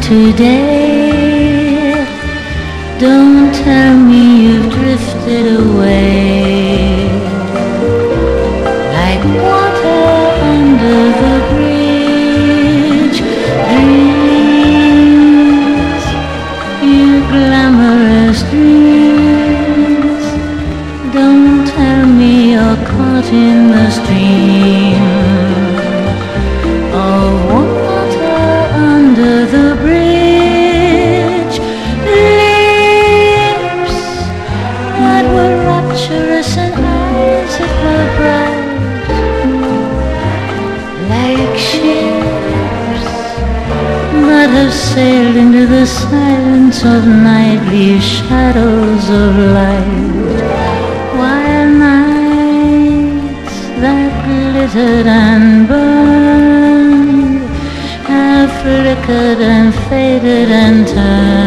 today. Don't tell me you've drifted away. Like water under the bridge, dreams, you glamorous dreams. Don't tell me you're caught in the stream of water under the bridge. Lips that were rapturous and eyes that were bright, like ships that have sailed into the silence of night, leave shadows of light, while nights that glittered and burned have flickered and faded and turned